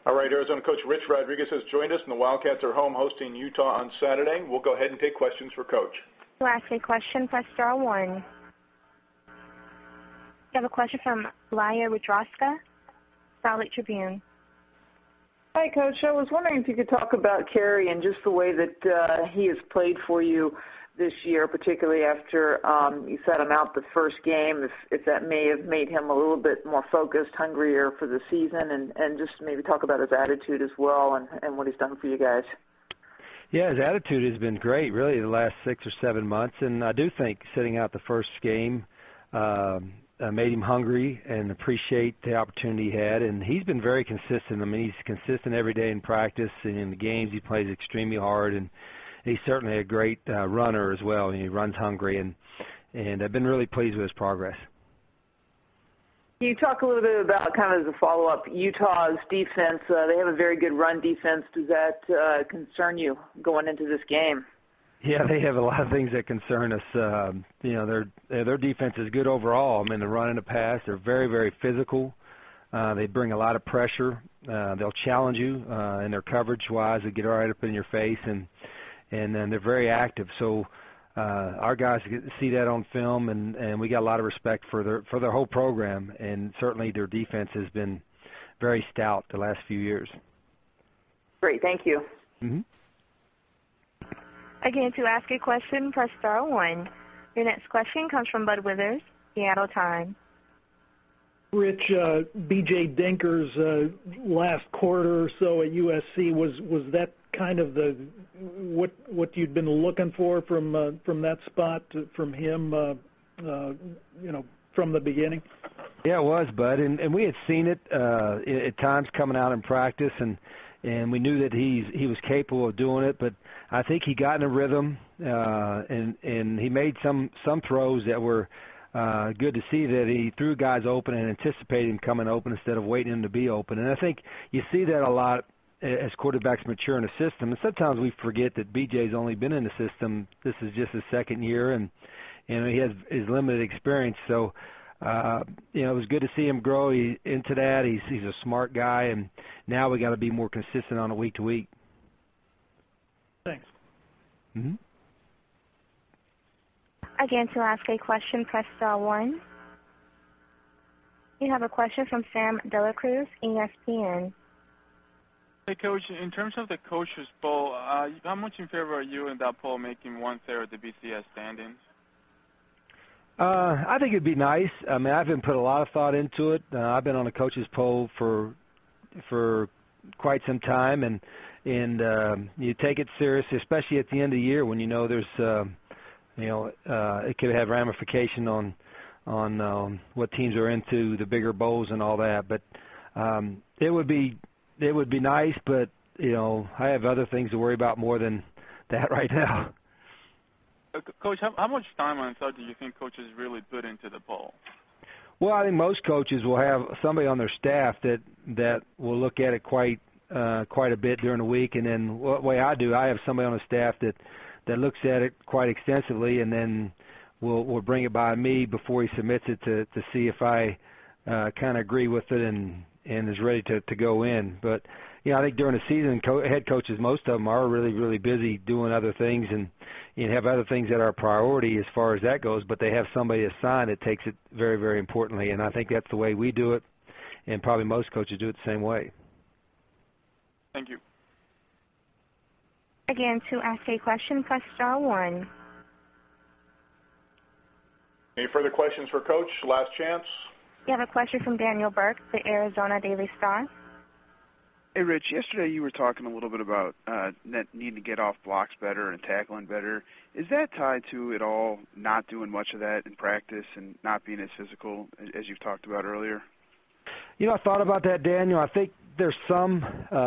All right, Arizona coach Rich Rodriguez has joined us, and the Wildcats are home hosting Utah on Saturday. We'll go ahead and take questions for Coach. To ask a question, press star 1. You have a question from Laya Rudroska, Salt Lake Tribune. Hi, Coach. I was wondering if you could talk about Kerry and just the way that he has played for you this year, particularly after you set him out the first game, if that may have made him a little bit more focused, hungrier for the season, and just maybe talk about his attitude as well and what he's done for you guys. Yeah, his attitude has been great, really, the last 6 or 7 months, and I do think sitting out the first game made him hungry and appreciate the opportunity he had, and he's been very consistent. I mean, he's consistent every day in practice, and in the games he plays extremely hard, and he's certainly a great runner as well. He runs hungry, and I've been really pleased with his progress. Can you talk a little bit about, kind of as a follow-up, Utah's defense? They have a very good run defense. Does that concern you going into this game? Yeah, they have a lot of things that concern us. Their defense is good overall. I mean, the run and the pass, they're very, very physical. They bring a lot of pressure. They'll challenge you in their coverage-wise. They get right up in your face, and then they're very active. So our guys see that on film, and we got a lot of respect for their whole program, and certainly their defense has been very stout the last few years. Great, thank you. Mm-hmm. Again, to ask a question, press star 1. Your next question comes from Bud Withers, Seattle Times. Rich, B.J. Dinker's last quarter or so at USC, was that kind of what you'd been looking for from that spot, from him, from the beginning? Yeah, it was, Bud, and we had seen it at times coming out in practice, and we knew that he was capable of doing it, but I think he got in a rhythm, and he made some throws that were good to see, that he threw guys open and anticipated him coming open instead of waiting him to be open. And I think you see that a lot as quarterbacks mature in the system. And sometimes we forget that BJ's only been in the system. This is just his second year, and he has his limited experience. So, it was good to see him grow into that. He's a smart guy, and now we got to be more consistent on a week-to-week. Thanks. Mm-hmm. Again, to ask a question, press star 1. You have a question from Sam Delacruz, ESPN. Hey, Coach, in terms of the Coaches Poll, how much in favor are you in that poll making 1/3 of the BCS standings? I think it'd be nice. I mean, I haven't put a lot of thought into it. I've been on a Coaches Poll for quite some time, and you take it serious, especially at the end of the year when you know there's it could have ramification on what teams are into, the bigger bowls and all that. But it would be nice, but I have other things to worry about more than that right now. Coach, how much time and thought do you think coaches really put into the poll? Well, I think most coaches will have somebody on their staff that will look at it quite a bit during the week, and then the way I do, I have somebody on the staff that looks at it quite extensively, and then will bring it by me before he submits it to see if I kind of agree with it and is ready to go in. But I think during the season, head coaches, most of them are really, really busy doing other things and have other things that are a priority as far as that goes, but they have somebody assigned that takes it very, very importantly, and I think that's the way we do it, and probably most coaches do it the same way. Thank you. Again, to ask a question, press star 1. Any further questions for Coach? Last chance. You have a question from Daniel Burke, the Arizona Daily Star. Hey, Rich, yesterday you were talking a little bit about needing to get off blocks better and tackling better. Is that tied to it all not doing much of that in practice and not being as physical as you've talked about earlier? I thought about that, Daniel. I think there's sometimes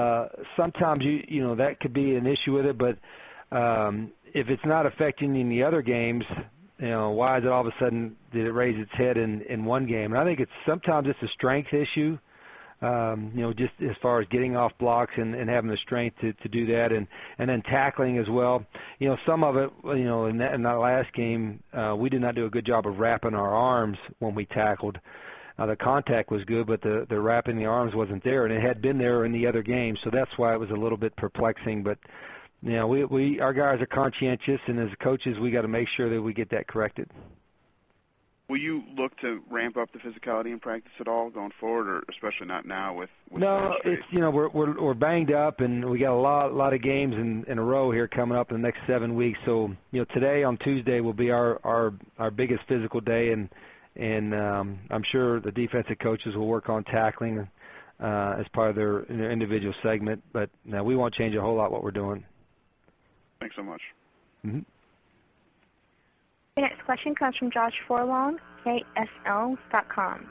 that could be an issue with it, but if it's not affecting you in the other games, why is it all of a sudden did it raise its head in one game? And I think sometimes it's a strength issue. Just as far as getting off blocks and having the strength to do that, and then tackling as well. Some of it, in that last game, we did not do a good job of wrapping our arms when we tackled. The contact was good, but the wrapping the arms wasn't there, and it had been there in the other games, so that's why it was a little bit perplexing. But our guys are conscientious, and as coaches, we got to make sure that we get that corrected. Will you look to ramp up the physicality in practice at all going forward, or especially not now with No, it's we're banged up, and we got a lot of games in a row here coming up in the next 7 weeks. So today on Tuesday will be our biggest physical day, and I'm sure the defensive coaches will work on tackling as part of their individual segment. But no, we won't change a whole lot what we're doing. Thanks so much. Mm-hmm. The next question comes from Josh Forlong, KSL.com.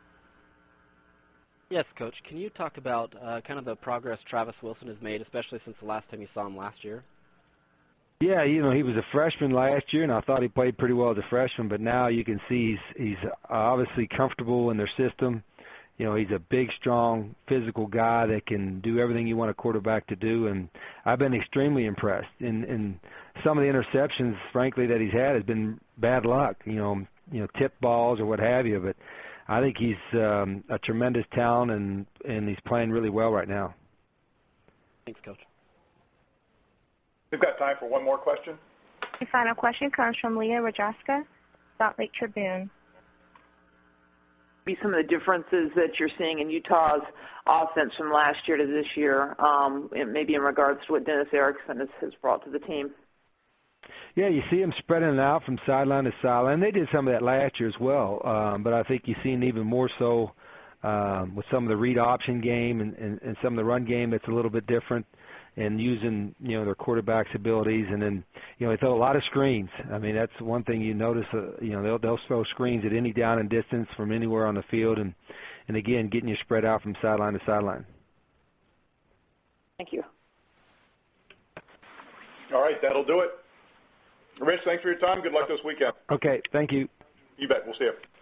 Yes, Coach. Can you talk about kind of the progress Travis Wilson has made, especially since the last time you saw him last year? Yeah, he was a freshman last year, and I thought he played pretty well as a freshman, but now you can see he's obviously comfortable in their system. He's a big, strong, physical guy that can do everything you want a quarterback to do, and I've been extremely impressed. And some of the interceptions, frankly, that he's had has been bad luck, tip balls or what have you, but I think he's a tremendous talent, and he's playing really well right now. Thanks, Coach. We've got time for one more question. The final question comes from Leah Rajaska, Salt Lake Tribune. Be some of the differences that you're seeing in Utah's offense from last year to this year, maybe in regards to what Dennis Erickson has brought to the team? Yeah, you see them spreading it out from sideline to sideline. They did some of that last year as well, but I think you've seen even more so with some of the read option game and some of the run game that's a little bit different, and using their quarterback's abilities, and then they throw a lot of screens. I mean, that's one thing you notice. They'll throw screens at any down and distance from anywhere on the field, and again getting you spread out from sideline to sideline. Thank you. All right, that'll do it. Rich, thanks for your time. Good luck this weekend. Okay, thank you. You bet. We'll see you.